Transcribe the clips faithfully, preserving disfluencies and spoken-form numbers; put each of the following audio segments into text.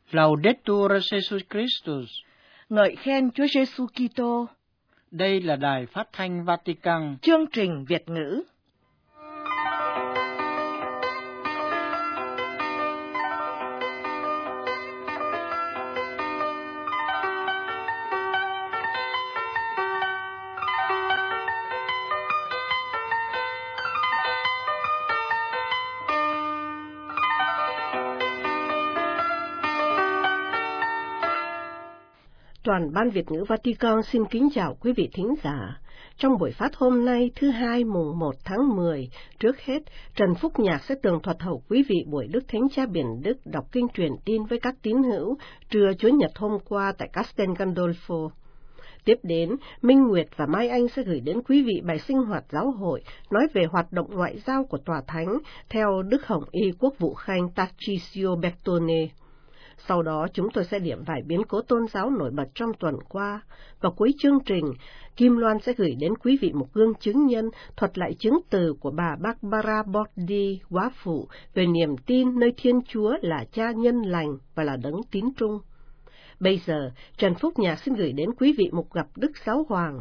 Laudetur Jesus Christus. Ngợi khen Chúa Giêsu Kitô. Đây là Đài Phát thanh Vatican. Chương trình Việt ngữ. Toàn ban Việt ngữ Vatican xin kính chào quý vị thính giả. Trong buổi phát hôm nay thứ hai mùng một tháng mười, trước hết, Trần Phúc Nhạc sẽ tường thuật hậu quý vị buổi Đức Thánh Cha Biển Đức đọc kinh truyền tin với các tín hữu trưa Chủ nhật hôm qua tại Castel Gandolfo. Tiếp đến, Minh Nguyệt và Mai Anh sẽ gửi đến quý vị bài sinh hoạt giáo hội nói về hoạt động ngoại giao của Tòa Thánh theo Đức Hồng Y Quốc vụ Khanh Tarcisio Bertone. Sau đó chúng tôi sẽ điểm vài biến cố tôn giáo nổi bật trong tuần qua. Và cuối chương trình, Kim Loan sẽ gửi đến quý vị một gương chứng nhân thuật lại chứng từ của bà Barbara Bordi, góa phụ, về niềm tin nơi Thiên Chúa là Cha nhân lành và là đấng tín trung. Bây giờ, Trần Phúc Nhạc xin gửi đến quý vị một gặp Đức Giáo Hoàng.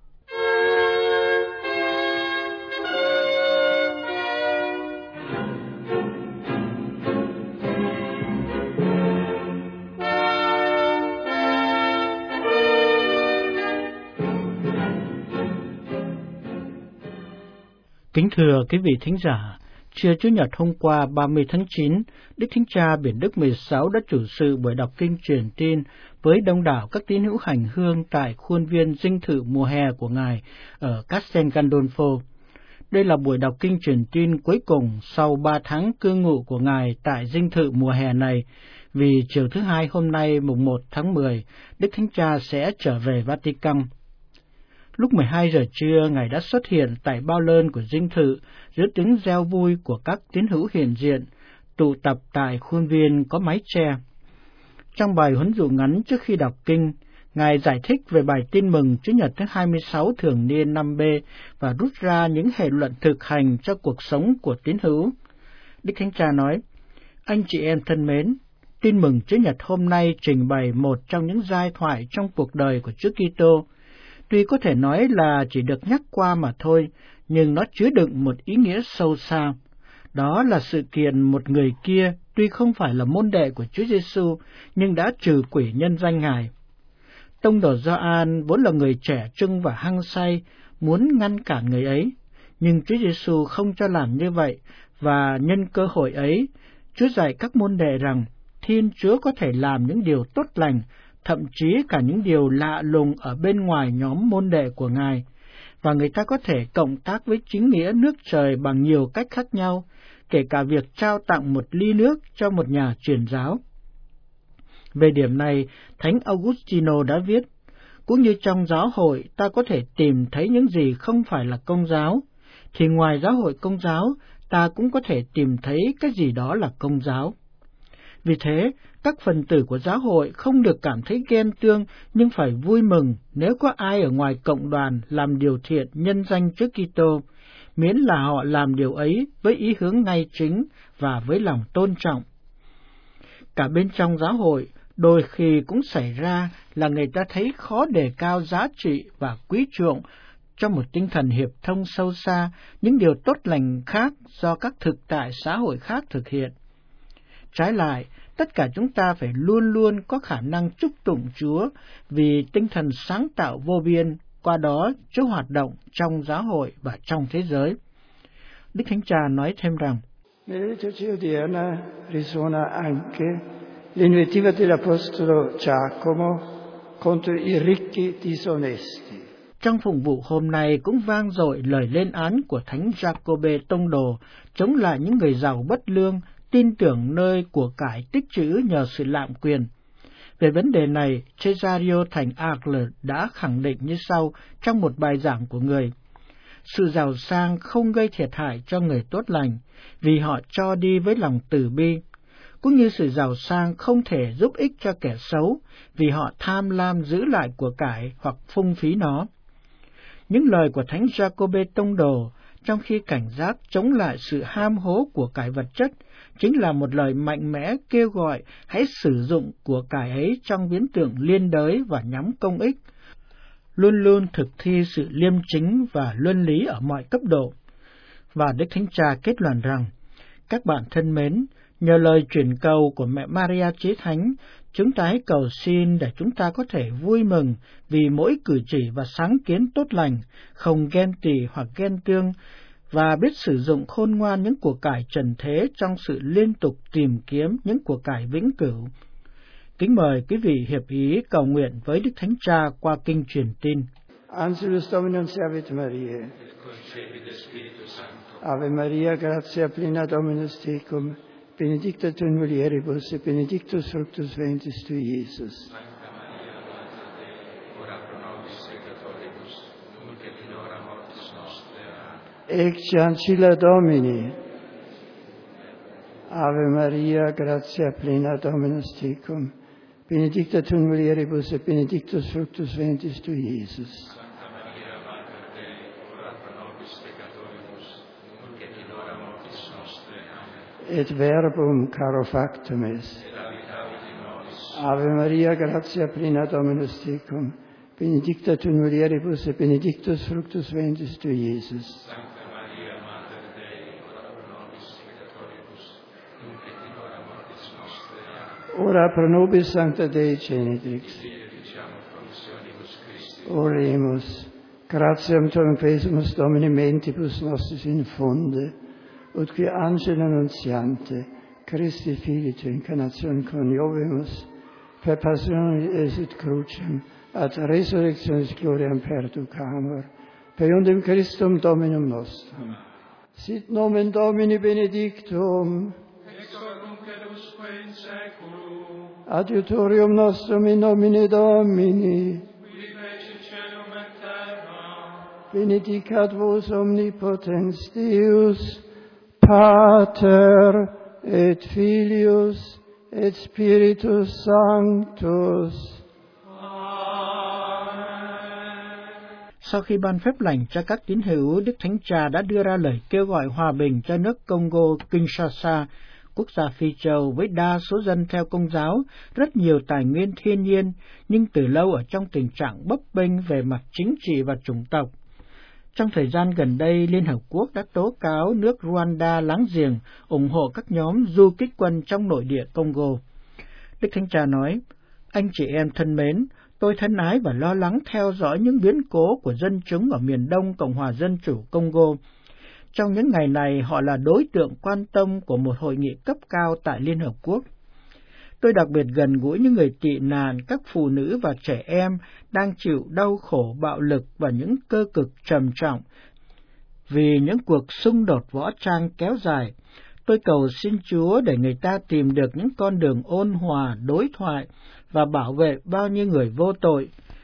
Kính thưa quý vị thính giả, trưa Chủ nhật hôm qua ba mươi tháng chín, Đức Thánh Cha Biển Đức mười sáu đã chủ sự buổi đọc kinh truyền tin với đông đảo các tín hữu hành hương tại khuôn viên dinh thự mùa hè của Ngài ở Castel Gandolfo. Đây là buổi đọc kinh truyền tin cuối cùng sau ba tháng cư ngụ của Ngài tại dinh thự mùa hè này, vì chiều thứ hai hôm nay mùng một tháng mười, Đức Thánh Cha sẽ trở về Vatican. Lúc mười hai giờ trưa, Ngài đã xuất hiện tại bao lơn của dinh thự giữa tiếng reo vui của các tín hữu hiện diện, tụ tập tại khuôn viên có mái che. Trong bài huấn dụ ngắn trước khi đọc kinh, Ngài giải thích về bài tin mừng Chủ nhật thứ hai mươi sáu thường niên năm B và rút ra những hệ luận thực hành cho cuộc sống của tín hữu. Đức Thánh Cha nói, anh chị em thân mến, tin mừng Chủ nhật hôm nay trình bày một trong những giai thoại trong cuộc đời của Chúa Kitô. Tuy có thể nói là chỉ được nhắc qua mà thôi, nhưng nó chứa đựng một ý nghĩa sâu xa. Đó là sự kiện một người kia, tuy không phải là môn đệ của Chúa Giêsu, nhưng đã trừ quỷ nhân danh Ngài. Tông đồ Gioan vốn là người trẻ trung và hăng say, muốn ngăn cản người ấy, nhưng Chúa Giêsu không cho làm như vậy, và nhân cơ hội ấy, Chúa dạy các môn đệ rằng Thiên Chúa có thể làm những điều tốt lành, thậm chí cả những điều lạ lùng ở bên ngoài nhóm môn đệ của Ngài, và người ta có thể cộng tác với chính nghĩa nước trời bằng nhiều cách khác nhau, kể cả việc trao tặng một ly nước cho một nhà truyền giáo. Về điểm này, Thánh Augustino đã viết, cũng như trong giáo hội ta có thể tìm thấy những gì không phải là công giáo, thì ngoài giáo hội công giáo ta cũng có thể tìm thấy cái gì đó là công giáo. Vì thế, các phần tử của giáo hội không được cảm thấy ghen tương, nhưng phải vui mừng nếu có ai ở ngoài cộng đoàn làm điều thiện nhân danh Chúa Kitô, miễn là họ làm điều ấy với ý hướng ngay chính và với lòng tôn trọng. Cả bên trong giáo hội, đôi khi cũng xảy ra là người ta thấy khó đề cao giá trị và quý chuộng cho một tinh thần hiệp thông sâu xa những điều tốt lành khác do các thực tại xã hội khác thực hiện. Trái lại, tất cả chúng ta phải luôn luôn có khả năng chúc tụng Chúa vì tinh thần sáng tạo vô biên, qua đó Chúa hoạt động trong giáo hội và trong thế giới. Đức Thánh Cha nói thêm rằng, Nella liturgia odierna risuona anche l'invettiva dell'Apostolo Giacomo contro i ricchi disonesti. Trong phụng vụ hôm nay cũng vang dội lời lên án của Thánh Giacôbê Tông Đồ chống lại những người giàu bất lương, tin tưởng nơi của cải tích trữ nhờ sự lạm quyền. Về vấn đề này, Cesario thành Arles đã khẳng định như sau trong một bài giảng của người. Sự giàu sang không gây thiệt hại cho người tốt lành, vì họ cho đi với lòng từ bi, cũng như sự giàu sang không thể giúp ích cho kẻ xấu, vì họ tham lam giữ lại của cải hoặc phung phí nó. Những lời của Thánh Giacôbê Tông Đồ trong khi cảnh giác chống lại sự ham hố của cải vật chất chính là một lời mạnh mẽ kêu gọi hãy sử dụng của cải ấy trong biến tượng liên đới và nhắm công ích, luôn luôn thực thi sự liêm chính và luân lý ở mọi cấp độ. Và Đức Thánh Cha kết luận rằng, các bạn thân mến, nhờ lời chuyển cầu của mẹ Maria Chế Thánh, chúng ta hãy cầu xin để chúng ta có thể vui mừng vì mỗi cử chỉ và sáng kiến tốt lành, không ghen tị hoặc ghen tương, và biết sử dụng khôn ngoan những của cải trần thế trong sự liên tục tìm kiếm những của cải vĩnh cửu. Kính mời quý vị hiệp ý cầu nguyện với Đức Thánh Cha qua kinh truyền tin. Angelus Domini servit Mariae. Ave Maria, gratia plena Dominus tecum, benedicta tu in mulieribus et benedictus fructus ventris tui, Iesus. Sancta Maria, Mater Dei, ora pro nobis peccatoribus, nunc et in hora mortis nostre. Amen. Ecce ancilla Domini. Ave Maria, gratia plena Dominus tecum, benedicta tu in mulieribus et benedictus fructus ventris tui, Iesus. Sancta Maria, Mater Dei, ora pro nobis peccatoribus, nunc et in hora mortis nostre. Amen. Et verbum caro factum est. Et habitavit in nobis. Ave Maria, gratia plena Dominus tecum, benedicta tu in mulieribus et benedictus fructus ventris tui, Iesus. Sancta Maria, Mater Dei, ora pro nobis peccatoribus, nunc et in hora mortis nostre. Amen. Ora pro nobis Sancta Dei Genitrix. Sine diciamo promissionibus Christi. Oremus. Gratiam tuam fesumus Domini mentibus nostris infunde, ut qui angelo annunziante, Christi Filii tu incarnatione coniovimus, per passionem et crucem, ad resurrectionis gloriam perducamur, per iundem Christum Dominum nostrum. Sit nomen Domini benedictum, Ex hoc nunc et usque in saeculum. adiutorium nostrum in nomine Domini, Qui fece celum et terra. benedicat vos omnipotens Deus, Pater et Filius et Spiritus Sanctus. Sau khi ban phép lành cho các tín hữu, Đức Thánh Cha đã đưa ra lời kêu gọi hòa bình cho nước Congo Kinshasa, quốc gia Phi Châu với đa số dân theo Công giáo, rất nhiều tài nguyên thiên nhiên, nhưng từ lâu ở trong tình trạng bấp bênh về mặt chính trị và chủng tộc. Trong thời gian gần đây, Liên Hợp Quốc đã tố cáo nước Rwanda láng giềng ủng hộ các nhóm du kích quân trong nội địa Congo. Đức Thánh Cha nói, anh chị em thân mến, tôi thân ái và lo lắng theo dõi những biến cố của dân chúng ở miền đông Cộng hòa Dân chủ Congo. Trong những ngày này, họ là đối tượng quan tâm của một hội nghị cấp cao tại Liên Hợp Quốc. Tôi đặc biệt gần gũi những người tị nạn, các phụ nữ và trẻ em đang chịu đau khổ, bạo lực và những cơ cực trầm trọng vì những cuộc xung đột võ trang kéo dài. Tôi cầu xin Chúa để người ta tìm được những con đường ôn hòa, đối thoại và bảo vệ bao nhiêu người vô tội,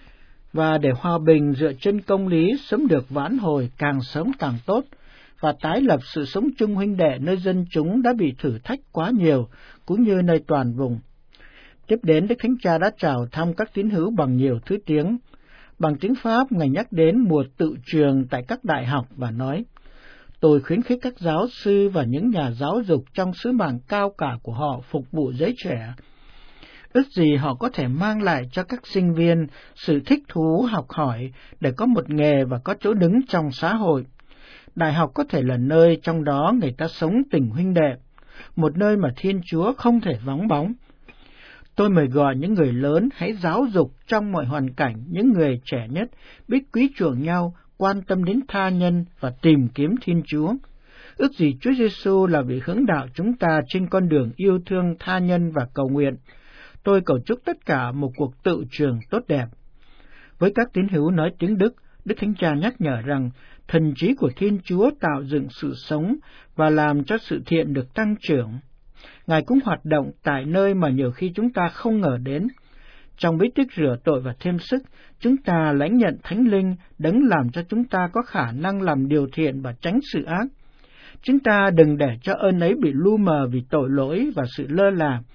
và để hòa bình dựa trên công lý sớm được vãn hồi càng sớm càng tốt, và tái lập sự sống chung huynh đệ nơi dân chúng đã bị thử thách quá nhiều, cũng như nơi toàn vùng. Tiếp đến, Đức Thánh Cha đã chào thăm các tín hữu bằng nhiều thứ tiếng. Bằng tiếng Pháp, Ngài nhắc đến mùa tự trường tại các đại học và nói, tôi khuyến khích các giáo sư và những nhà giáo dục trong sứ mạng cao cả của họ phục vụ giới trẻ. Ước gì họ có thể mang lại cho các sinh viên sự thích thú học hỏi để có một nghề và có chỗ đứng trong xã hội. Đại học có thể là nơi trong đó người ta sống tình huynh đệ, một nơi mà Thiên Chúa không thể vắng bóng. Tôi mời gọi những người lớn hãy giáo dục trong mọi hoàn cảnh những người trẻ nhất, biết quý chuộng nhau, quan tâm đến tha nhân và tìm kiếm Thiên Chúa. Ước gì Chúa Giêsu là vị hướng đạo chúng ta trên con đường yêu thương tha nhân và cầu nguyện. Tôi cầu chúc tất cả một cuộc tự trường tốt đẹp. Với các tín hữu nói tiếng Đức, Đức Thánh Cha nhắc nhở rằng thần trí của Thiên Chúa tạo dựng sự sống và làm cho sự thiện được tăng trưởng. Ngài cũng hoạt động tại nơi mà nhiều khi chúng ta không ngờ đến. Trong bí tích rửa tội và thêm sức, chúng ta lãnh nhận Thánh Linh đấng làm cho chúng ta có khả năng làm điều thiện và tránh sự ác. Chúng ta đừng để cho ơn ấy bị lu mờ vì tội lỗi và sự lơ là.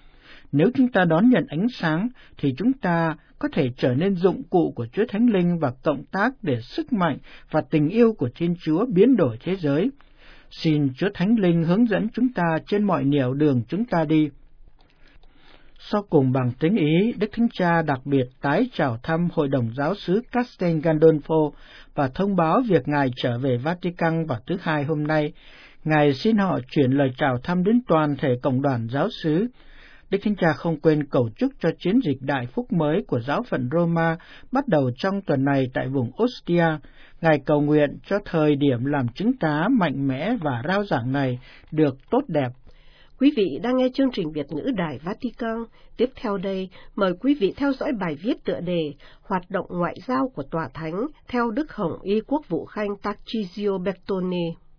Nếu chúng ta đón nhận ánh sáng, thì chúng ta có thể trở nên dụng cụ của Chúa Thánh Linh và cộng tác để sức mạnh và tình yêu của Thiên Chúa biến đổi thế giới. Xin Chúa Thánh Linh hướng dẫn chúng ta trên mọi nẻo đường chúng ta đi. Sau cùng bằng tín ý, Đức Thánh Cha đặc biệt tái chào thăm Hội đồng Giáo xứ Castel Gandolfo và thông báo việc Ngài trở về Vatican vào thứ Hai hôm nay. Ngài xin họ chuyển lời chào thăm đến toàn thể cộng đoàn giáo xứ. Đức Thánh Cha không quên cầu chúc cho chiến dịch đại phúc mới của giáo phận Roma bắt đầu trong tuần này tại vùng Ostia. Ngài cầu nguyện cho thời điểm làm chứng tá mạnh mẽ và rao giảng này được tốt đẹp. Quý vị đang nghe chương trình Việt ngữ Đài Vatican. Tiếp theo đây, mời quý vị theo dõi bài viết tựa đề Hoạt động ngoại giao của Tòa Thánh theo Đức Hồng Y Quốc vụ Khanh Tarcisio Bertone.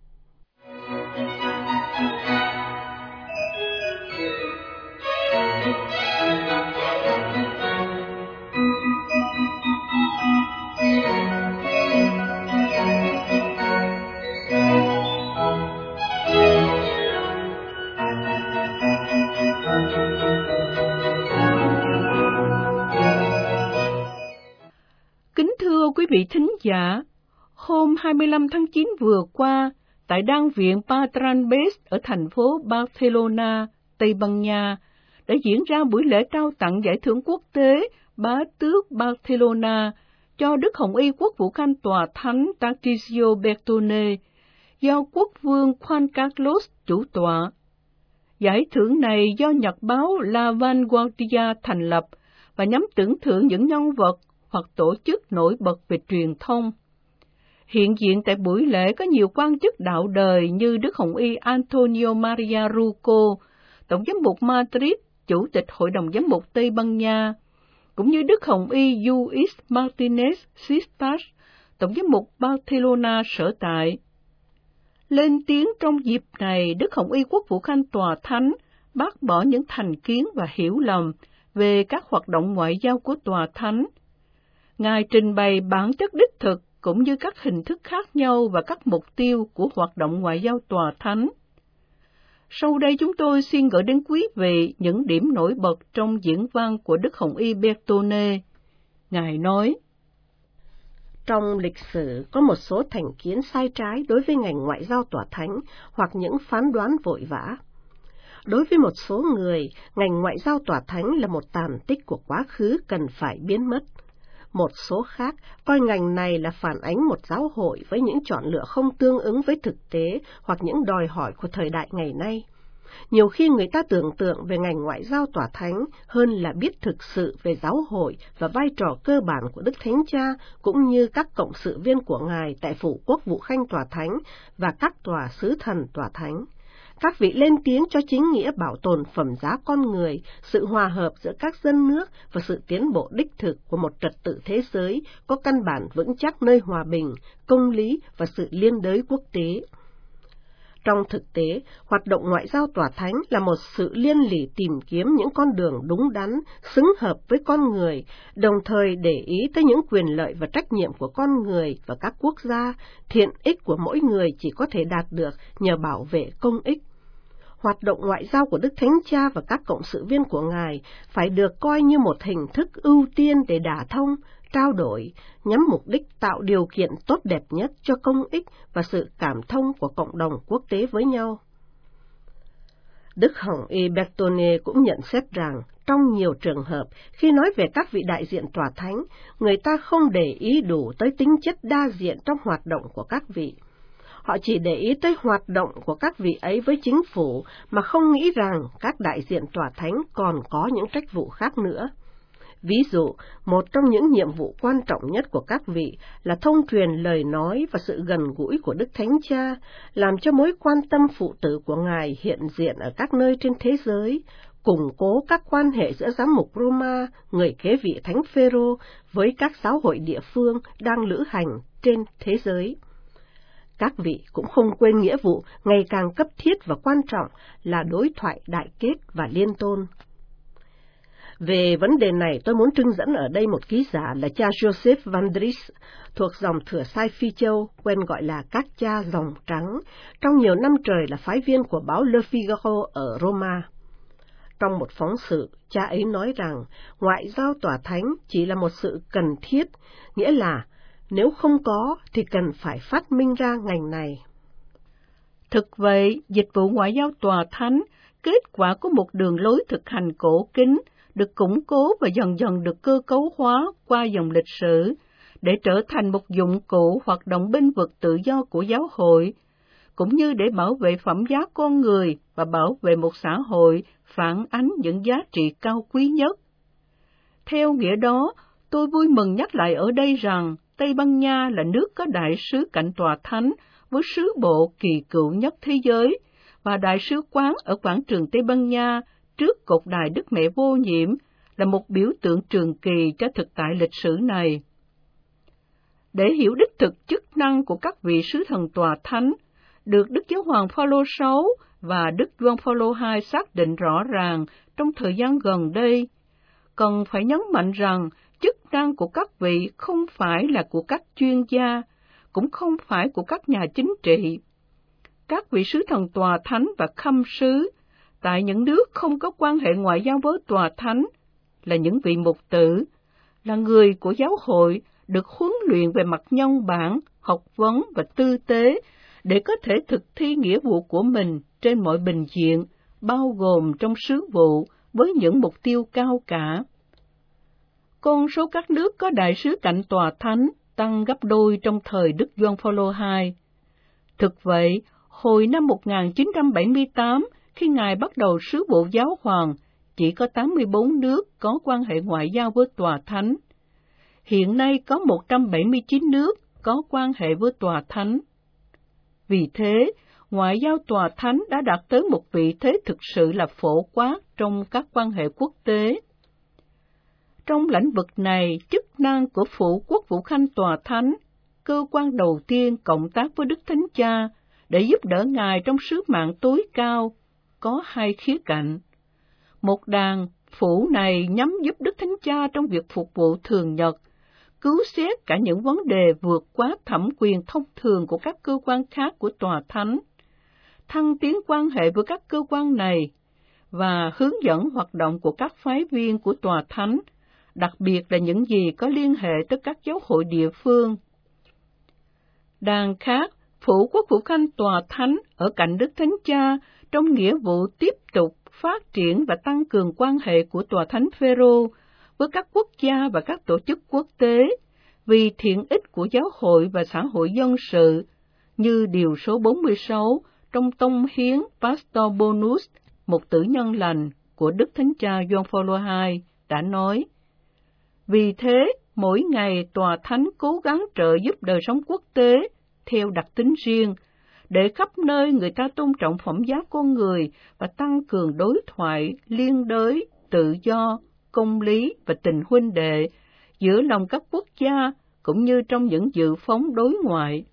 Kính thưa quý vị thính giả, hôm hai mươi lăm tháng chín vừa qua, tại Đan viện Patrambes ở thành phố Barcelona, Tây Ban Nha, đã diễn ra buổi lễ trao tặng giải thưởng quốc tế Bá tước Barcelona cho Đức Hồng Y Quốc vụ Khanh Tòa Thánh Tarcisio Bertone, do Quốc vương Juan Carlos chủ tọa. Giải thưởng này do nhật báo La Vanguardia thành lập và nhắm tưởng thưởng những nhân vật hoặc tổ chức nổi bật về truyền thông. Hiện diện tại buổi lễ có nhiều quan chức đạo đời như Đức Hồng Y Antonio Maria Ruco, Tổng giám mục Madrid, Chủ tịch Hội đồng Giám mục Tây Ban Nha, cũng như Đức Hồng Y Luis Martinez Sistas, Tổng giám mục Barcelona sở tại. Lên tiếng trong dịp này, Đức Hồng Y Quốc vụ Khanh Tòa Thánh bác bỏ những thành kiến và hiểu lầm về các hoạt động ngoại giao của Tòa Thánh. Ngài trình bày bản chất đích thực cũng như các hình thức khác nhau và các mục tiêu của hoạt động ngoại giao Tòa Thánh. Sau đây chúng tôi xin gửi đến quý vị những điểm nổi bật trong diễn văn của Đức Hồng Y Bertone. Ngài nói: Trong lịch sử có một số thành kiến sai trái đối với ngành ngoại giao Tòa Thánh hoặc những phán đoán vội vã. Đối với một số người, ngành ngoại giao Tòa Thánh là một tàn tích của quá khứ cần phải biến mất. Một số khác coi ngành này là phản ánh một giáo hội với những chọn lựa không tương ứng với thực tế hoặc những đòi hỏi của thời đại ngày nay. Nhiều khi người ta tưởng tượng về ngành ngoại giao Tòa Thánh hơn là biết thực sự về giáo hội và vai trò cơ bản của Đức Thánh Cha cũng như các cộng sự viên của Ngài tại Phủ Quốc vụ Khanh Tòa Thánh và các tòa sứ thần Tòa Thánh. Các vị lên tiếng cho chính nghĩa bảo tồn phẩm giá con người, sự hòa hợp giữa các dân nước và sự tiến bộ đích thực của một trật tự thế giới có căn bản vững chắc nơi hòa bình, công lý và sự liên đới quốc tế. Trong thực tế, hoạt động ngoại giao Tòa Thánh là một sự liên lỉ tìm kiếm những con đường đúng đắn, xứng hợp với con người, đồng thời để ý tới những quyền lợi và trách nhiệm của con người và các quốc gia. Thiện ích của mỗi người chỉ có thể đạt được nhờ bảo vệ công ích. Hoạt động ngoại giao của Đức Thánh Cha và các cộng sự viên của Ngài phải được coi như một hình thức ưu tiên để đả thông, trao đổi, nhằm mục đích tạo điều kiện tốt đẹp nhất cho công ích và sự cảm thông của cộng đồng quốc tế với nhau. Đức Hồng Y Bertone cũng nhận xét rằng, trong nhiều trường hợp, khi nói về các vị đại diện Tòa Thánh, người ta không để ý đủ tới tính chất đa diện trong hoạt động của các vị. Họ chỉ để ý tới hoạt động của các vị ấy với chính phủ, mà không nghĩ rằng các đại diện Tòa Thánh còn có những trách vụ khác nữa. Ví dụ, một trong những nhiệm vụ quan trọng nhất của các vị là thông truyền lời nói và sự gần gũi của Đức Thánh Cha, làm cho mối quan tâm phụ tử của Ngài hiện diện ở các nơi trên thế giới, củng cố các quan hệ giữa giám mục Roma, người kế vị Thánh Phêrô, với các giáo hội địa phương đang lữ hành trên thế giới. Các vị cũng không quên nghĩa vụ ngày càng cấp thiết và quan trọng là đối thoại đại kết và liên tôn. Về vấn đề này, tôi muốn trưng dẫn ở đây một ký giả là cha Joseph Vandris, thuộc dòng Thừa Sai Phi Châu, quen gọi là các cha dòng trắng, trong nhiều năm trời là phái viên của báo Le Figaro ở Roma. Trong một phóng sự, cha ấy nói rằng ngoại giao tòa thánh chỉ là một sự cần thiết, nghĩa là nếu không có thì cần phải phát minh ra ngành này. Thực vậy, dịch vụ ngoại giao tòa thánh, kết quả của một đường lối thực hành cổ kính, được củng cố và dần dần được cơ cấu hóa qua dòng lịch sử, để trở thành một dụng cụ hoạt động bênh vực tự do của giáo hội, cũng như để bảo vệ phẩm giá con người và bảo vệ một xã hội phản ánh những giá trị cao quý nhất. Theo nghĩa đó, tôi vui mừng nhắc lại ở đây rằng Tây Ban Nha là nước có đại sứ cạnh tòa thánh với sứ bộ kỳ cựu nhất thế giới, và đại sứ quán ở quảng trường Tây Ban Nha trước cột đài Đức Mẹ Vô Nhiễm là một biểu tượng trường kỳ cho thực tại lịch sử này. Để hiểu đích thực chức năng của các vị sứ thần tòa thánh, được Đức Giáo hoàng Phaolô sáu và Đức Gioan Phaolô hai xác định rõ ràng trong thời gian gần đây, cần phải nhấn mạnh rằng chức năng của các vị không phải là của các chuyên gia, cũng không phải của các nhà chính trị. Các vị sứ thần tòa thánh và khâm sứ tại những nước không có quan hệ ngoại giao với tòa thánh là những vị mục tử, là người của giáo hội được huấn luyện về mặt nhân bản, học vấn và tư tế để có thể thực thi nghĩa vụ của mình trên mọi bình diện, bao gồm trong sứ vụ với những mục tiêu cao cả. Con số các nước có đại sứ cạnh tòa thánh tăng gấp đôi trong thời Đức Gioan Phaolô hai. Thực vậy, hồi năm một nghìn chín trăm bảy mươi tám, khi Ngài bắt đầu sứ vụ giáo hoàng, chỉ có tám mươi bốn nước có quan hệ ngoại giao với tòa thánh. Hiện nay có một trăm bảy mươi chín nước có quan hệ với tòa thánh. Vì thế, ngoại giao tòa thánh đã đạt tới một vị thế thực sự là phổ quát trong các quan hệ quốc tế. Trong lĩnh vực này, chức năng của Phủ Quốc vụ Khanh tòa thánh, cơ quan đầu tiên cộng tác với Đức Thánh Cha để giúp đỡ Ngài trong sứ mạng tối cao, có hai khía cạnh. Một đàn, phủ này nhằm giúp Đức Thánh Cha trong việc phục vụ thường nhật, cứu xét cả những vấn đề vượt quá thẩm quyền thông thường của các cơ quan khác của tòa thánh, thăng tiến quan hệ với các cơ quan này, và hướng dẫn hoạt động của các phái viên của tòa thánh, đặc biệt là những gì có liên hệ tới các giáo hội địa phương. Đàn khác, Phủ Quốc vụ Khanh tòa thánh ở cạnh Đức Thánh Cha trong nghĩa vụ tiếp tục phát triển và tăng cường quan hệ của tòa thánh Phêrô với các quốc gia và các tổ chức quốc tế vì thiện ích của giáo hội và xã hội dân sự, như điều số bốn mươi sáu trong tông hiến Pastor Bonus, một tử nhân lành của Đức Thánh Cha Gioan Phaolô hai, đã nói. Vì thế, mỗi ngày tòa thánh cố gắng trợ giúp đời sống quốc tế theo đặc tính riêng, để khắp nơi người ta tôn trọng phẩm giá con người và tăng cường đối thoại liên đới, tự do, công lý và tình huynh đệ giữa lòng các quốc gia cũng như trong những dự phóng đối ngoại.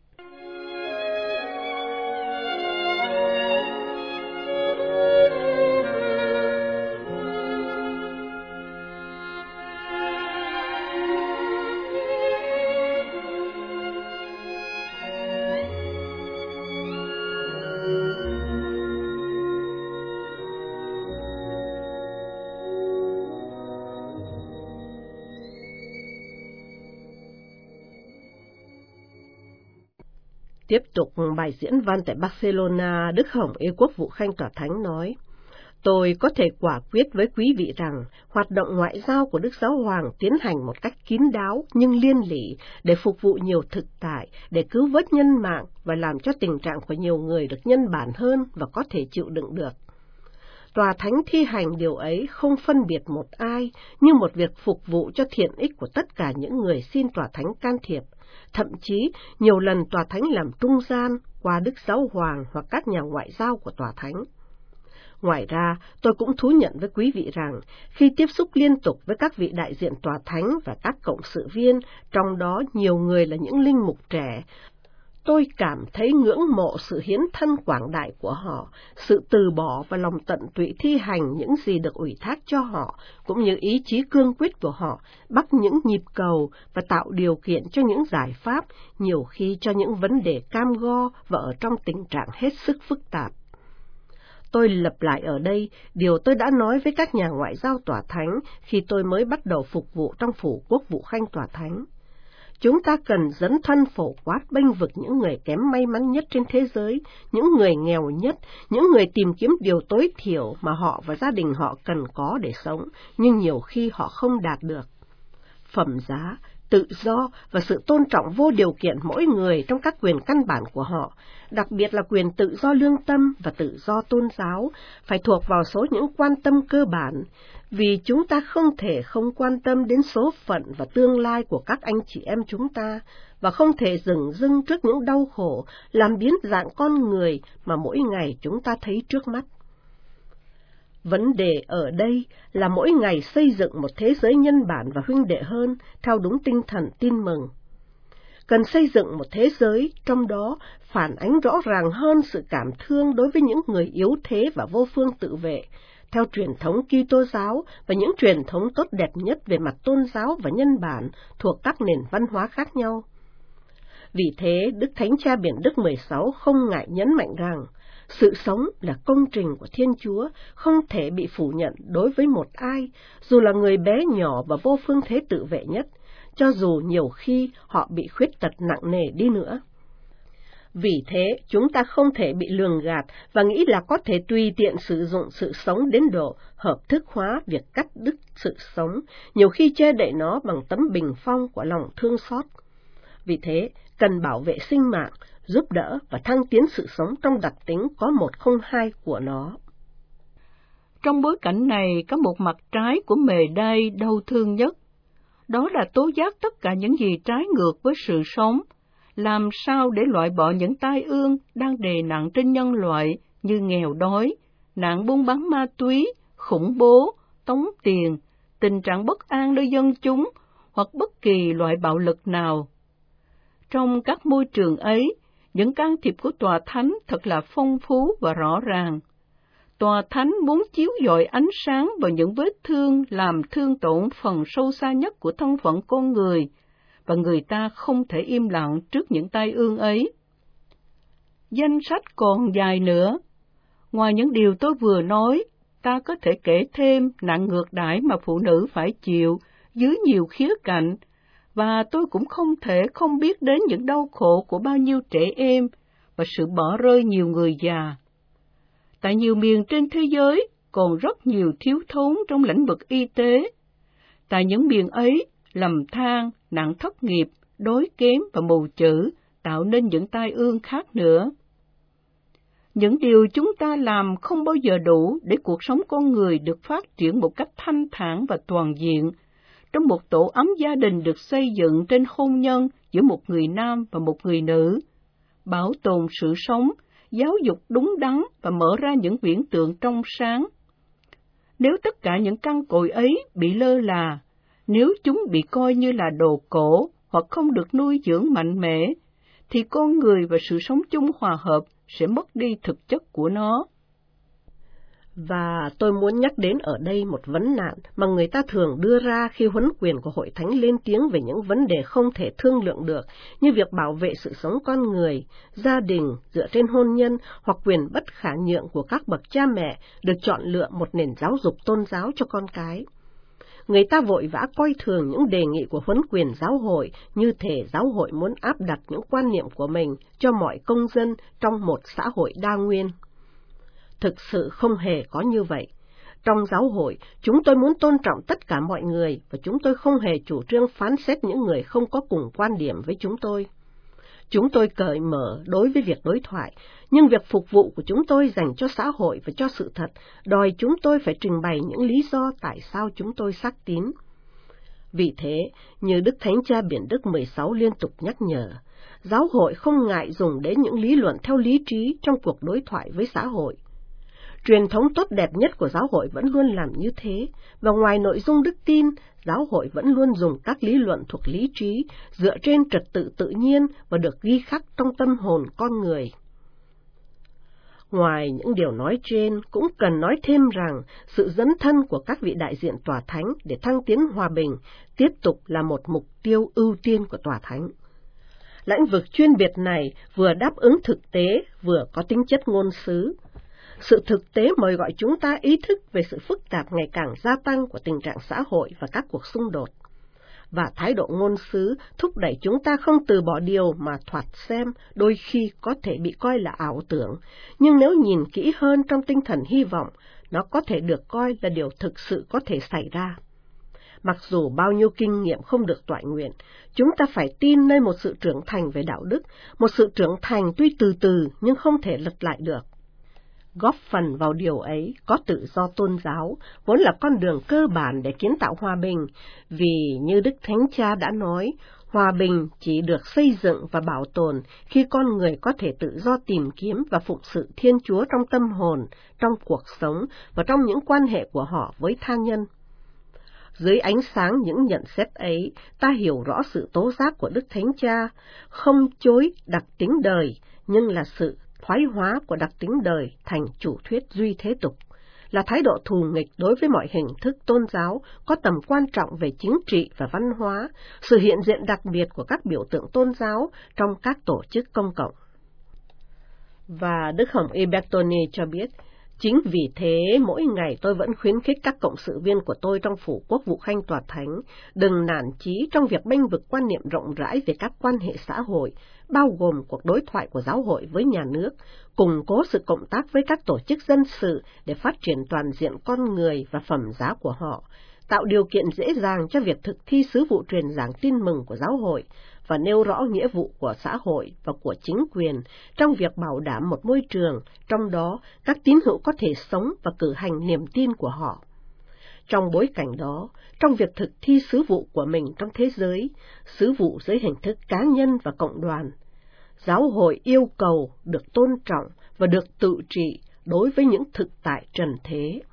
Tiếp tục bài diễn văn tại Barcelona, Đức Hồng Y Quốc vụ Khanh tòa thánh nói, tôi có thể quả quyết với quý vị rằng hoạt động ngoại giao của Đức Giáo Hoàng tiến hành một cách kín đáo nhưng liên lỉ để phục vụ nhiều thực tại, để cứu vớt nhân mạng và làm cho tình trạng của nhiều người được nhân bản hơn và có thể chịu đựng được. Tòa thánh thi hành điều ấy không phân biệt một ai, như một việc phục vụ cho thiện ích của tất cả những người xin tòa thánh can thiệp. Thậm chí, nhiều lần tòa thánh làm trung gian qua Đức Giáo Hoàng hoặc các nhà ngoại giao của tòa thánh. Ngoài ra, tôi cũng thú nhận với quý vị rằng, khi tiếp xúc liên tục với các vị đại diện tòa thánh và các cộng sự viên, trong đó nhiều người là những linh mục trẻ, tôi cảm thấy ngưỡng mộ sự hiến thân quảng đại của họ, sự từ bỏ và lòng tận tụy thi hành những gì được ủy thác cho họ, cũng như ý chí cương quyết của họ, bắt những nhịp cầu và tạo điều kiện cho những giải pháp, nhiều khi cho những vấn đề cam go và ở trong tình trạng hết sức phức tạp. Tôi lặp lại ở đây điều tôi đã nói với các nhà ngoại giao tòa thánh khi tôi mới bắt đầu phục vụ trong phủ quốc vụ khanh tòa thánh. Chúng ta cần dấn thân phổ quát bênh vực những người kém may mắn nhất trên thế giới, những người nghèo nhất, những người tìm kiếm điều tối thiểu mà họ và gia đình họ cần có để sống, nhưng nhiều khi họ không đạt được. Phẩm giá, tự do và sự tôn trọng vô điều kiện mỗi người trong các quyền căn bản của họ, đặc biệt là quyền tự do lương tâm và tự do tôn giáo, phải thuộc vào số những quan tâm cơ bản, vì chúng ta không thể không quan tâm đến số phận và tương lai của các anh chị em chúng ta, và không thể dừng dưng trước những đau khổ, làm biến dạng con người mà mỗi ngày chúng ta thấy trước mắt. Vấn đề ở đây là mỗi ngày xây dựng một thế giới nhân bản và huynh đệ hơn, theo đúng tinh thần tin mừng. Cần xây dựng một thế giới, trong đó phản ánh rõ ràng hơn sự cảm thương đối với những người yếu thế và vô phương tự vệ, theo truyền thống Kitô giáo và những truyền thống tốt đẹp nhất về mặt tôn giáo và nhân bản thuộc các nền văn hóa khác nhau. Vì thế, Đức Thánh Cha Biển Đức mười sáu không ngại nhấn mạnh rằng, sự sống là công trình của Thiên Chúa, không thể bị phủ nhận đối với một ai, dù là người bé nhỏ và vô phương thế tự vệ nhất, cho dù nhiều khi họ bị khuyết tật nặng nề đi nữa. Vì thế, chúng ta không thể bị lường gạt và nghĩ là có thể tùy tiện sử dụng sự sống đến độ hợp thức hóa việc cắt đứt sự sống, nhiều khi che đậy nó bằng tấm bình phong của lòng thương xót. Vì thế, cần bảo vệ sinh mạng, giúp đỡ và thăng tiến sự sống trong đặc tính có một không hai của nó. Trong bối cảnh này, có một mặt trái của mề đay đau thương nhất. Đó là tố giác tất cả những gì trái ngược với sự sống, làm sao để loại bỏ những tai ương đang đè nặng trên nhân loại như nghèo đói, nạn buôn bán ma túy, khủng bố, tống tiền, tình trạng bất an nơi dân chúng hoặc bất kỳ loại bạo lực nào. Trong các môi trường ấy, những can thiệp của Tòa Thánh thật là phong phú và rõ ràng. Tòa Thánh muốn chiếu rọi ánh sáng vào những vết thương làm thương tổn phần sâu xa nhất của thân phận con người, và người ta không thể im lặng trước những tai ương ấy. Danh sách còn dài nữa. Ngoài những điều tôi vừa nói, ta có thể kể thêm nạn ngược đãi mà phụ nữ phải chịu dưới nhiều khía cạnh, và tôi cũng không thể không biết đến những đau khổ của bao nhiêu trẻ em và sự bỏ rơi nhiều người già. Tại nhiều miền trên thế giới còn rất nhiều thiếu thốn trong lĩnh vực y tế. Tại những miền ấy, lầm than, nạn thất nghiệp, đói kém và mù chữ tạo nên những tai ương khác nữa. Những điều chúng ta làm không bao giờ đủ để cuộc sống con người được phát triển một cách thanh thản và toàn diện, trong một tổ ấm gia đình được xây dựng trên hôn nhân giữa một người nam và một người nữ, bảo tồn sự sống, giáo dục đúng đắn và mở ra những viễn tượng trong sáng. Nếu tất cả những căn cội ấy bị lơ là, nếu chúng bị coi như là đồ cổ hoặc không được nuôi dưỡng mạnh mẽ, thì con người và sự sống chung hòa hợp sẽ mất đi thực chất của nó. Và tôi muốn nhắc đến ở đây một vấn nạn mà người ta thường đưa ra khi huấn quyền của Hội Thánh lên tiếng về những vấn đề không thể thương lượng được, như việc bảo vệ sự sống con người, gia đình dựa trên hôn nhân hoặc quyền bất khả nhượng của các bậc cha mẹ được chọn lựa một nền giáo dục tôn giáo cho con cái. Người ta vội vã coi thường những đề nghị của huấn quyền giáo hội, như thể giáo hội muốn áp đặt những quan niệm của mình cho mọi công dân trong một xã hội đa nguyên. Thực sự không hề có như vậy. Trong giáo hội, chúng tôi muốn tôn trọng tất cả mọi người, và chúng tôi không hề chủ trương phán xét những người không có cùng quan điểm với chúng tôi. Chúng tôi cởi mở đối với việc đối thoại, nhưng việc phục vụ của chúng tôi dành cho xã hội và cho sự thật, đòi chúng tôi phải trình bày những lý do tại sao chúng tôi xác tín. Vì thế, như Đức Thánh Cha Biển Đức mười sáu liên tục nhắc nhở, giáo hội không ngại dùng đến những lý luận theo lý trí trong cuộc đối thoại với xã hội. Truyền thống tốt đẹp nhất của giáo hội vẫn luôn làm như thế, và ngoài nội dung đức tin, giáo hội vẫn luôn dùng các lý luận thuộc lý trí, dựa trên trật tự tự nhiên và được ghi khắc trong tâm hồn con người. Ngoài những điều nói trên, cũng cần nói thêm rằng sự dấn thân của các vị đại diện Tòa Thánh để thăng tiến hòa bình tiếp tục là một mục tiêu ưu tiên của Tòa Thánh. Lĩnh vực chuyên biệt này vừa đáp ứng thực tế, vừa có tính chất ngôn sứ. Sự thực tế mời gọi chúng ta ý thức về sự phức tạp ngày càng gia tăng của tình trạng xã hội và các cuộc xung đột. Và thái độ ngôn sứ thúc đẩy chúng ta không từ bỏ điều mà thoạt xem đôi khi có thể bị coi là ảo tưởng, nhưng nếu nhìn kỹ hơn trong tinh thần hy vọng, nó có thể được coi là điều thực sự có thể xảy ra. Mặc dù bao nhiêu kinh nghiệm không được toại nguyện, chúng ta phải tin nơi một sự trưởng thành về đạo đức, một sự trưởng thành tuy từ từ nhưng không thể lật lại được. Góp phần vào điều ấy có tự do tôn giáo, vốn là con đường cơ bản để kiến tạo hòa bình, vì như Đức Thánh Cha đã nói, hòa bình chỉ được xây dựng và bảo tồn khi con người có thể tự do tìm kiếm và phụng sự Thiên Chúa trong tâm hồn, trong cuộc sống và trong những quan hệ của họ với tha nhân. Dưới ánh sáng những nhận xét ấy, ta hiểu rõ sự tố giác của Đức Thánh Cha, không chối đặc tính đời, nhưng là sự thoái hóa của đặc tính đời thành chủ thuyết duy thế tục, là thái độ thù nghịch đối với mọi hình thức tôn giáo có tầm quan trọng về chính trị và văn hóa, sự hiện diện đặc biệt của các biểu tượng tôn giáo trong các tổ chức công cộng. Và Đức Hồng Y Bertoni cho biết, chính vì thế mỗi ngày tôi vẫn khuyến khích các cộng sự viên của tôi trong phủ Quốc vụ Khanh Tòa Thánh đừng nản chí trong việc bênh vực quan niệm rộng rãi về các quan hệ xã hội, bao gồm cuộc đối thoại của giáo hội với nhà nước, củng cố sự cộng tác với các tổ chức dân sự để phát triển toàn diện con người và phẩm giá của họ, tạo điều kiện dễ dàng cho việc thực thi sứ vụ truyền giảng tin mừng của giáo hội, và nêu rõ nghĩa vụ của xã hội và của chính quyền trong việc bảo đảm một môi trường, trong đó các tín hữu có thể sống và cử hành niềm tin của họ. Trong bối cảnh đó, trong việc thực thi sứ vụ của mình trong thế giới, sứ vụ dưới hình thức cá nhân và cộng đoàn, giáo hội yêu cầu được tôn trọng và được tự trị đối với những thực tại trần thế.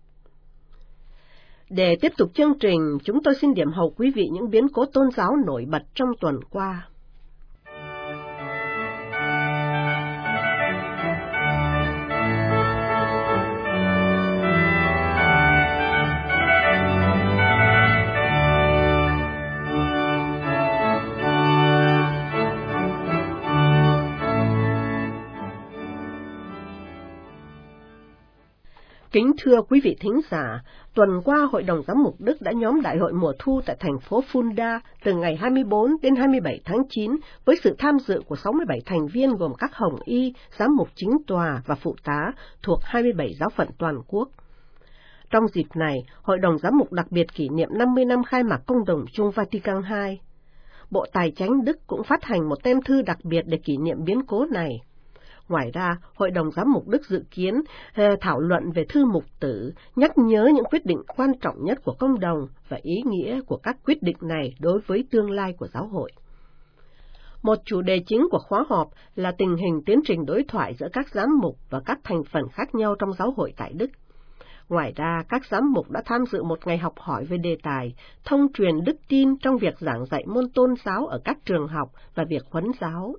Để tiếp tục chương trình, chúng tôi xin điểm hầu quý vị những biến cố tôn giáo nổi bật trong tuần qua. Kính thưa quý vị thính giả, tuần qua Hội đồng Giám mục Đức đã nhóm đại hội mùa thu tại thành phố Fulda từ ngày hai mươi bốn đến hai mươi bảy tháng chín với sự tham dự của sáu mươi bảy thành viên gồm các hồng y, giám mục chính tòa và phụ tá thuộc hai mươi bảy giáo phận toàn quốc. Trong dịp này, Hội đồng Giám mục đặc biệt kỷ niệm năm mươi năm khai mạc Công đồng chung Vatican hai. Bộ Tài chánh Đức cũng phát hành một tem thư đặc biệt để kỷ niệm biến cố này. Ngoài ra, Hội đồng Giám mục Đức dự kiến uh, thảo luận về thư mục tử, nhắc nhớ những quyết định quan trọng nhất của công đồng và ý nghĩa của các quyết định này đối với tương lai của giáo hội. Một chủ đề chính của khóa họp là tình hình tiến trình đối thoại giữa các giám mục và các thành phần khác nhau trong giáo hội tại Đức. Ngoài ra, các giám mục đã tham dự một ngày học hỏi về đề tài thông truyền đức tin trong việc giảng dạy môn tôn giáo ở các trường học và việc huấn giáo.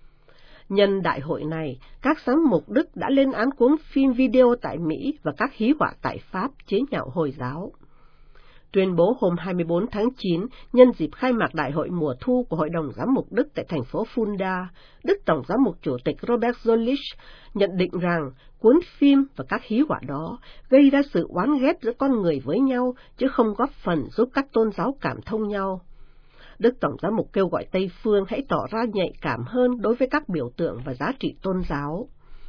Nhân đại hội này, các giám mục Đức đã lên án cuốn phim video tại Mỹ và các hí họa tại Pháp chế nhạo Hồi giáo. Tuyên bố hôm hai mươi bốn tháng chín, nhân dịp khai mạc đại hội mùa thu của Hội đồng Giám mục Đức tại thành phố Fulda, Đức Tổng giám mục Chủ tịch Robert Zolich nhận định rằng cuốn phim và các hí họa đó gây ra sự oán ghét giữa con người với nhau, chứ không góp phần giúp các tôn giáo cảm thông nhau. Đức Tổng giám mục kêu gọi Tây Phương hãy tỏ ra nhạy cảm hơn đối với các biểu tượng và giá trị tôn giáo.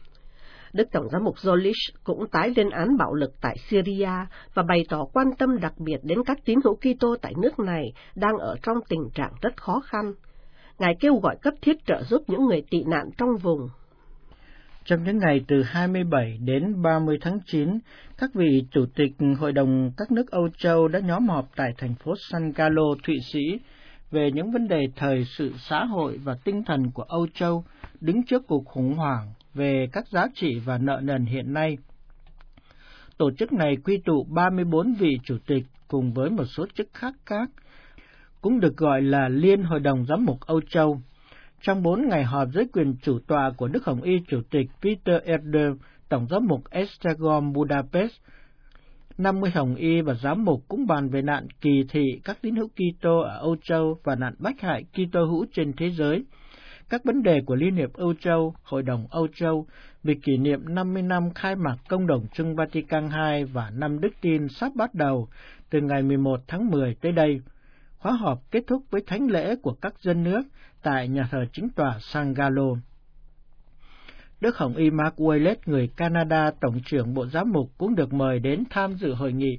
Đức Tổng giám mục Zolich cũng tái lên án bạo lực tại Syria và bày tỏ quan tâm đặc biệt đến các tín hữu Kitô tại nước này đang ở trong tình trạng rất khó khăn. Ngài kêu gọi cấp thiết trợ giúp những người tị nạn trong vùng. Trong những ngày từ hai mươi bảy đến ba mươi tháng chín, các vị chủ tịch Hội đồng các nước Âu Châu đã nhóm họp tại thành phố San Gallo, Thụy Sĩ về những vấn đề thời sự xã hội và tinh thần của Âu Châu đứng trước cuộc khủng hoảng về các giá trị và nợ nần hiện nay. Tổ chức này quy tụ ba mươi bốn vị chủ tịch cùng với một số chức khác khác, cũng được gọi là Liên Hội đồng Giám mục Âu Châu. Trong bốn ngày họp dưới quyền chủ tọa của Đức Hồng Y Chủ tịch Peter Eder, Tổng giám mục Esztergom Budapest, năm mươi hồng y và giám mục cũng bàn về nạn kỳ thị các tín hữu Kitô ở Âu Châu và nạn bách hại Kitô hữu trên thế giới, các vấn đề của Liên hiệp Âu Châu, Hội đồng Âu Châu vì kỷ niệm năm mươi năm khai mạc Công đồng chung Vatican hai và năm Đức Tin sắp bắt đầu từ ngày mười một tháng mười tới đây. Khóa họp kết thúc với thánh lễ của các dân nước tại nhà thờ chính tòa San Gallo. Đức Hồng Y Mark Willett, người Canada, Tổng trưởng Bộ Giám mục cũng được mời đến tham dự hội nghị.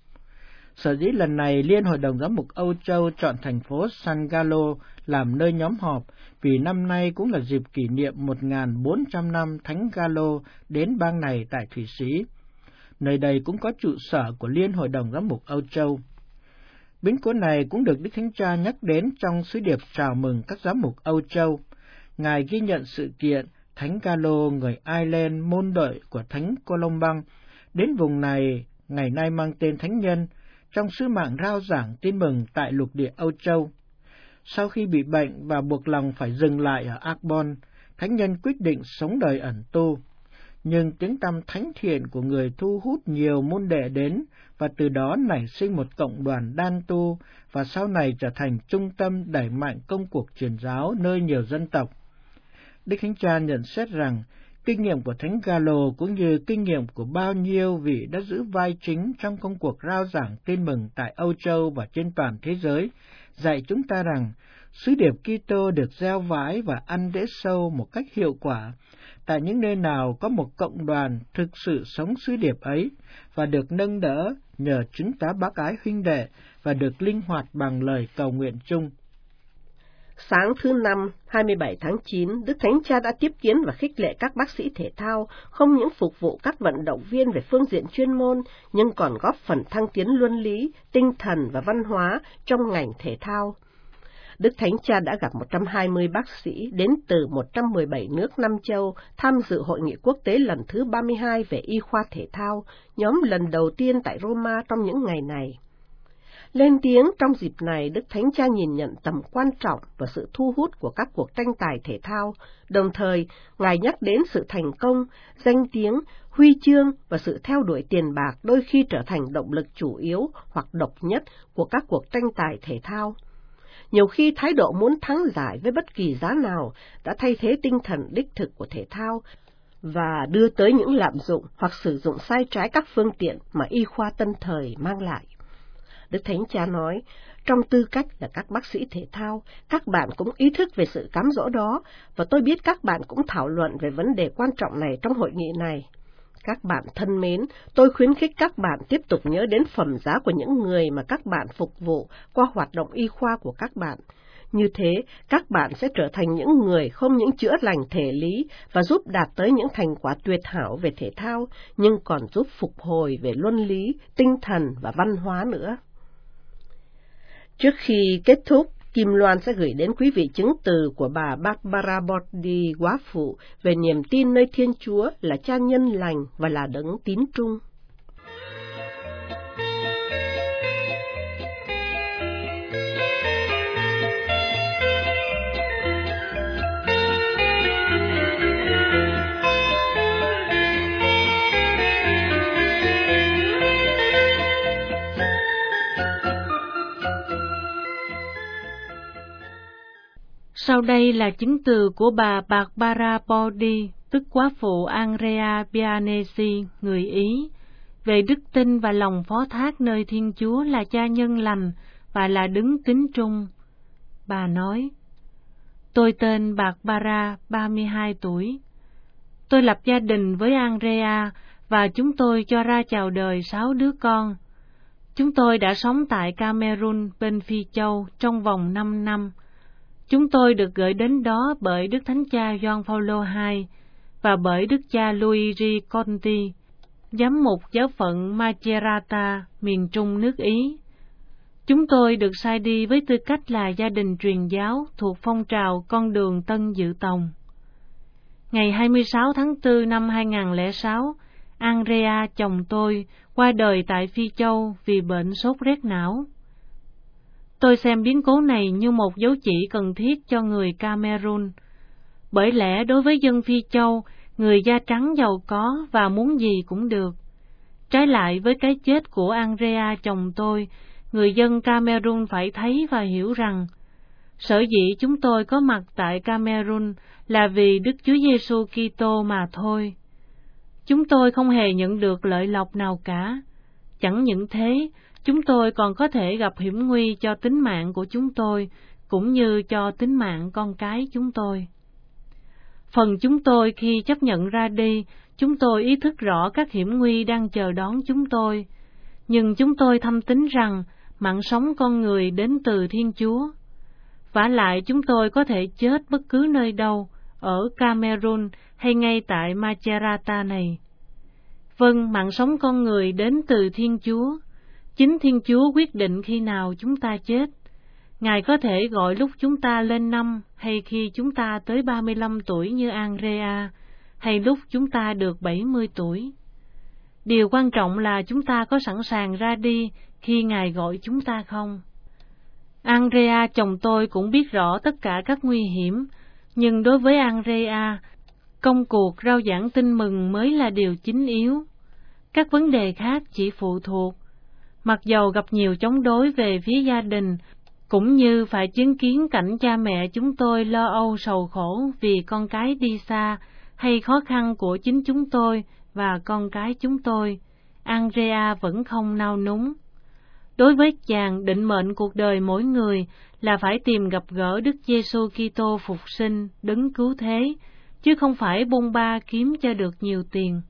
Sở dĩ lần này Liên Hội đồng Giám mục Âu Châu chọn thành phố San Gallo làm nơi nhóm họp vì năm nay cũng là dịp kỷ niệm một nghìn bốn trăm năm Thánh Gallo đến bang này tại Thụy Sĩ. Nơi đây cũng có trụ sở của Liên Hội đồng Giám mục Âu Châu. Biến cố này cũng được Đức Thánh Cha nhắc đến trong sứ điệp chào mừng các giám mục Âu Châu. Ngài ghi nhận sự kiện Thánh Gallo, người Ireland môn đợi của Thánh Columban, đến vùng này ngày nay mang tên Thánh Nhân, trong sứ mạng rao giảng tin mừng tại lục địa Âu Châu. Sau khi bị bệnh và buộc lòng phải dừng lại ở Arbonne, Thánh Nhân quyết định sống đời ẩn tu. Nhưng tiếng tăm thánh thiện của người thu hút nhiều môn đệ đến, và từ đó nảy sinh một cộng đoàn đan tu, và sau này trở thành trung tâm đẩy mạnh công cuộc truyền giáo nơi nhiều dân tộc. Đức Thánh Cha nhận xét rằng, kinh nghiệm của Thánh Gallo cũng như kinh nghiệm của bao nhiêu vị đã giữ vai chính trong công cuộc rao giảng tin mừng tại Âu Châu và trên toàn thế giới, dạy chúng ta rằng sứ điệp Kitô được gieo vãi và ăn rễ sâu một cách hiệu quả tại những nơi nào có một cộng đoàn thực sự sống sứ điệp ấy và được nâng đỡ nhờ chứng tá bác ái huynh đệ và được linh hoạt bằng lời cầu nguyện chung. Sáng thứ Năm, hai mươi bảy tháng chín, Đức Thánh Cha đã tiếp kiến và khích lệ các bác sĩ thể thao, không những phục vụ các vận động viên về phương diện chuyên môn, nhưng còn góp phần thăng tiến luân lý, tinh thần và văn hóa trong ngành thể thao. Đức Thánh Cha đã gặp một trăm hai mươi bác sĩ đến từ một trăm mười bảy nước Nam châu tham dự hội nghị quốc tế lần thứ ba mươi hai về y khoa thể thao, nhóm lần đầu tiên tại Roma trong những ngày này. Lên tiếng trong dịp này, Đức Thánh Cha nhìn nhận tầm quan trọng và sự thu hút của các cuộc tranh tài thể thao, đồng thời Ngài nhắc đến sự thành công, danh tiếng, huy chương và sự theo đuổi tiền bạc đôi khi trở thành động lực chủ yếu hoặc độc nhất của các cuộc tranh tài thể thao. Nhiều khi thái độ muốn thắng giải với bất kỳ giá nào đã thay thế tinh thần đích thực của thể thao và đưa tới những lạm dụng hoặc sử dụng sai trái các phương tiện mà y khoa tân thời mang lại. Đức Thánh Cha nói, trong tư cách là các bác sĩ thể thao, các bạn cũng ý thức về sự cám dỗ đó, và tôi biết các bạn cũng thảo luận về vấn đề quan trọng này trong hội nghị này. Các bạn thân mến, tôi khuyến khích các bạn tiếp tục nhớ đến phẩm giá của những người mà các bạn phục vụ qua hoạt động y khoa của các bạn. Như thế, các bạn sẽ trở thành những người không những chữa lành thể lý và giúp đạt tới những thành quả tuyệt hảo về thể thao, nhưng còn giúp phục hồi về luân lý, tinh thần và văn hóa nữa. Trước khi kết thúc, Kim Loan sẽ gửi đến quý vị chứng từ của bà Barbara Bordi, góa phụ, về niềm tin nơi Thiên Chúa là Cha nhân lành và là đấng tín trung. Sau đây là chứng từ của bà Barbara Bordi, tức góa phụ Andrea Pianesi, người Ý, về đức tin và lòng phó thác nơi Thiên Chúa là Cha nhân lành và là đấng tín trung. Bà nói, tôi tên Barbara, ba mươi hai tuổi. Tôi lập gia đình với Andrea và chúng tôi cho ra chào đời sáu đứa con. Chúng tôi đã sống tại Cameroon bên Phi Châu trong vòng năm năm. Chúng tôi được gửi đến đó bởi Đức Thánh Cha Gioan Phaolô hai và bởi Đức cha Luigi Conti, giám mục giáo phận Macerata, miền trung nước Ý. Chúng tôi được sai đi với tư cách là gia đình truyền giáo thuộc phong trào Con đường Tân Dự Tòng. Ngày hai mươi sáu tháng tư năm hai nghìn không trăm lẻ sáu, Andrea, chồng tôi, qua đời tại Phi Châu vì bệnh sốt rét não. Tôi xem biến cố này như một dấu chỉ cần thiết cho người Cameroon. Bởi lẽ đối với dân Phi Châu, người da trắng giàu có và muốn gì cũng được. Trái lại với cái chết của Andrea chồng tôi, người dân Cameroon phải thấy và hiểu rằng Sở dĩ chúng tôi có mặt tại Cameroon là vì Đức Chúa Giêsu Kitô mà thôi. Chúng tôi không hề nhận được lợi lộc nào cả. Chẳng những thế, chúng tôi còn có thể gặp hiểm nguy cho tính mạng của chúng tôi, cũng như cho tính mạng con cái chúng tôi. Phần chúng tôi khi chấp nhận ra đi, chúng tôi ý thức rõ các hiểm nguy đang chờ đón chúng tôi, nhưng chúng tôi thâm tín rằng mạng sống con người đến từ Thiên Chúa. Vả lại chúng tôi có thể chết bất cứ nơi đâu, ở Cameroon hay ngay tại Macerata này. Vâng, mạng sống con người đến từ Thiên Chúa. Chính Thiên Chúa quyết định khi nào chúng ta chết. Ngài có thể gọi lúc chúng ta lên năm, hay khi chúng ta tới ba mươi lăm tuổi như Andrea, hay lúc chúng ta được bảy mươi tuổi. Điều quan trọng là chúng ta có sẵn sàng ra đi khi Ngài gọi chúng ta không. Andrea chồng tôi cũng biết rõ tất cả các nguy hiểm, nhưng đối với Andrea, công cuộc rao giảng tin mừng mới là điều chính yếu. Các vấn đề khác chỉ phụ thuộc. Mặc dầu gặp nhiều chống đối về phía gia đình, cũng như phải chứng kiến cảnh cha mẹ chúng tôi lo âu sầu khổ vì con cái đi xa, hay khó khăn của chính chúng tôi và con cái chúng tôi, Andrea vẫn không nao núng. Đối với chàng, định mệnh cuộc đời mỗi người là phải tìm gặp gỡ Đức Giêsu Kitô phục sinh, đấng cứu thế, chứ không phải bôn ba kiếm cho được nhiều tiền.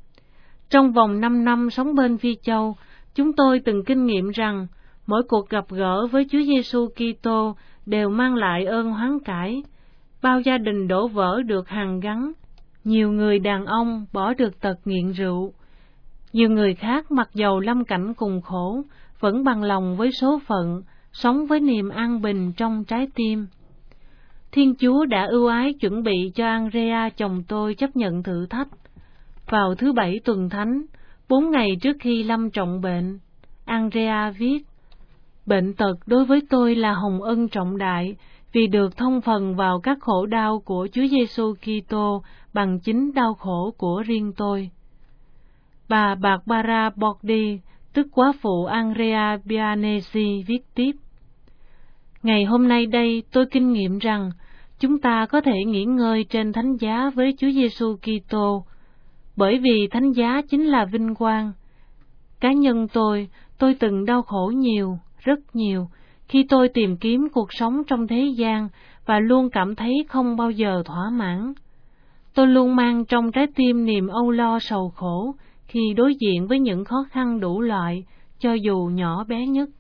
Trong vòng năm năm sống bên Phi Châu, chúng tôi từng kinh nghiệm rằng mỗi cuộc gặp gỡ với Chúa Giêsu Kitô đều mang lại ơn hoán cải. Bao gia đình đổ vỡ được hàn gắn, nhiều người đàn ông bỏ được tật nghiện rượu. Nhiều người khác mặc dầu lâm cảnh cùng khổ, vẫn bằng lòng với số phận, sống với niềm an bình trong trái tim. Thiên Chúa đã ưu ái chuẩn bị cho Andrea chồng tôi chấp nhận thử thách. Vào thứ Bảy tuần thánh, bốn ngày trước khi lâm trọng bệnh, Andrea viết: Bệnh tật đối với tôi là hồng ân trọng đại, vì được thông phần vào các khổ đau của Chúa Giêsu Kitô bằng chính đau khổ của riêng tôi. Bà Barbara Bordi, tức quá phụ Andrea Bianesi, viết tiếp: Ngày hôm nay đây, tôi kinh nghiệm rằng chúng ta có thể nghỉ ngơi trên thánh giá với Chúa Giêsu Kitô, bởi vì thánh giá chính là vinh quang. Cá nhân tôi, tôi từng đau khổ nhiều, rất nhiều, khi tôi tìm kiếm cuộc sống trong thế gian và luôn cảm thấy không bao giờ thỏa mãn. Tôi luôn mang trong trái tim niềm âu lo sầu khổ khi đối diện với những khó khăn đủ loại, cho dù nhỏ bé nhất.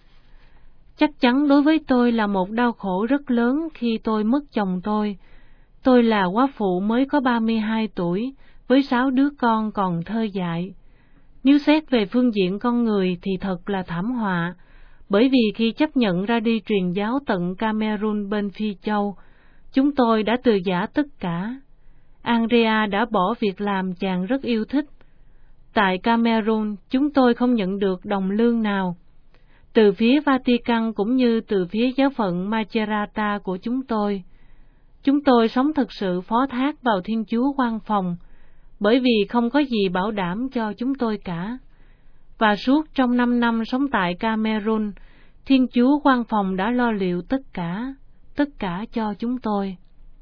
Chắc chắn đối với tôi là một đau khổ rất lớn khi tôi mất chồng tôi. Tôi là quá phụ mới có ba mươi hai tuổi, với sáu đứa con còn thơ dại. Nếu xét về phương diện con người thì thật là thảm họa, bởi vì khi chấp nhận ra đi truyền giáo tận Cameroon bên Phi Châu, chúng tôi đã từ giã tất cả. Andrea đã bỏ việc làm chàng rất yêu thích. Tại Cameroon, chúng tôi không nhận được đồng lương nào. Từ phía Vatican cũng như từ phía giáo phận Macerata của chúng tôi, chúng tôi sống thực sự phó thác vào Thiên Chúa quan phòng, bởi vì không có gì bảo đảm cho chúng tôi cả. Và suốt trong năm năm sống tại Cameroon, Thiên Chúa quan phòng đã lo liệu tất cả, tất cả cho chúng tôi.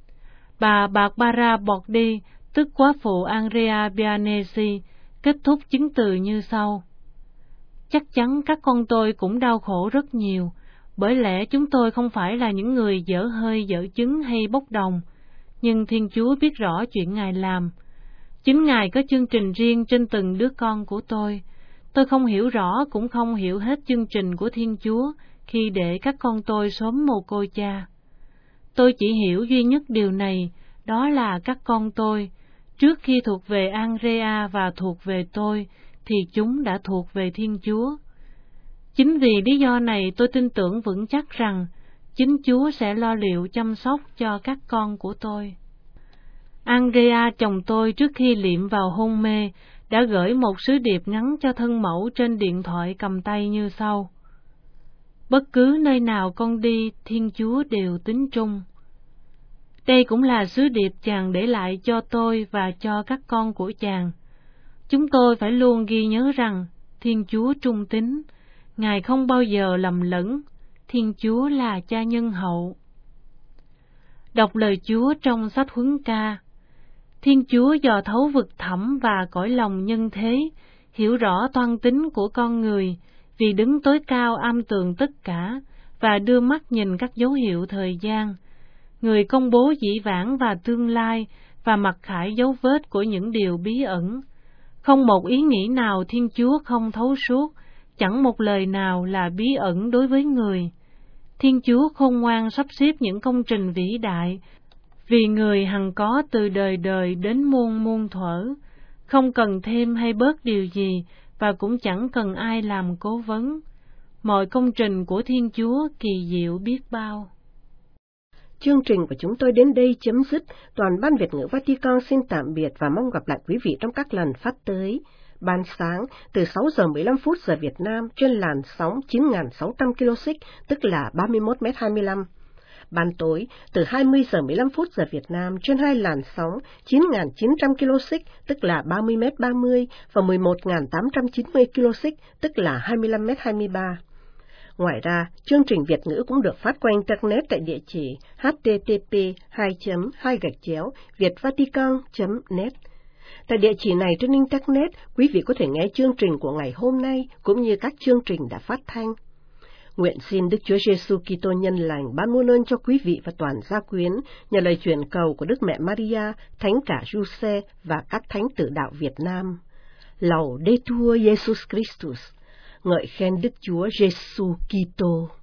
Bà Barbara Bordi, tức quá phụ Andrea Bianesi, kết thúc chứng từ như sau: Chắc chắn các con tôi cũng đau khổ rất nhiều, bởi lẽ chúng tôi không phải là những người dở hơi dở chứng hay bốc đồng, nhưng Thiên Chúa biết rõ chuyện Ngài làm. Chính Ngài có chương trình riêng trên từng đứa con của tôi. Tôi không hiểu rõ cũng không hiểu hết chương trình của Thiên Chúa khi để các con tôi sớm mồ côi cha. Tôi chỉ hiểu duy nhất điều này, đó là các con tôi, trước khi thuộc về Andrea và thuộc về tôi, thì chúng đã thuộc về Thiên Chúa. Chính vì lý do này tôi tin tưởng vững chắc rằng chính Chúa sẽ lo liệu chăm sóc cho các con của tôi. Andrea chồng tôi trước khi liệm vào hôn mê đã gửi một sứ điệp ngắn cho thân mẫu trên điện thoại cầm tay như sau: Bất cứ nơi nào con đi, Thiên Chúa đều tín trung. Đây cũng là sứ điệp chàng để lại cho tôi và cho các con của chàng. Chúng tôi phải luôn ghi nhớ rằng Thiên Chúa trung tín, Ngài không bao giờ lầm lẫn, Thiên Chúa là cha nhân hậu. đọc lời Chúa trong sách Huấn Ca. Thiên Chúa dò thấu vực thẳm và cõi lòng nhân thế, hiểu rõ toan tính của con người, vì đứng tối cao am tường tất cả, và đưa mắt nhìn các dấu hiệu thời gian. Người công bố dĩ vãng và tương lai, và mặc khải dấu vết của những điều bí ẩn. Không một ý nghĩ nào Thiên Chúa không thấu suốt, chẳng một lời nào là bí ẩn đối với người. Thiên Chúa khôn ngoan sắp xếp những công trình vĩ đại, vì người hằng có từ đời đời đến muôn muôn thuở, không cần thêm hay bớt điều gì, và cũng chẳng cần ai làm cố vấn. Mọi công trình của Thiên Chúa kỳ diệu biết bao. Chương trình của chúng tôi đến đây chấm dứt. Toàn ban Việt ngữ Vatican xin tạm biệt và mong gặp lại quý vị trong các lần phát tới. Ban sáng từ sáu giờ mười lăm phút giờ Việt Nam trên làn sóng chín nghìn sáu trăm ki lô xích, tức là ba mươi mốt mét hai mươi lăm. Ban tối từ hai mươi giờ mười lăm phút giờ Việt Nam trên hai làn sóng chín nghìn chín trăm ki lô xích, tức là ba mươi mét ba mươi, và mười một nghìn tám trăm chín mươi ki lô xích, tức là hai mươi lăm mét hai mươi ba. Ngoài ra, chương trình Việt ngữ cũng được phát qua Internet tại địa chỉ h t t p hai hai gạch chéo vietvatican chấm net. Tại địa chỉ này trên Internet, quý vị có thể nghe chương trình của ngày hôm nay cũng như các chương trình đã phát thanh. Nguyện xin Đức Chúa Giêsu Kitô nhân lành ban muôn ơn cho quý vị và toàn gia quyến nhờ lời truyền cầu của Đức Mẹ Maria, Thánh cả Giuse và các thánh tử đạo Việt Nam. Laudetur Jesus Christus. Ngợi khen Đức Chúa Giêsu Kitô.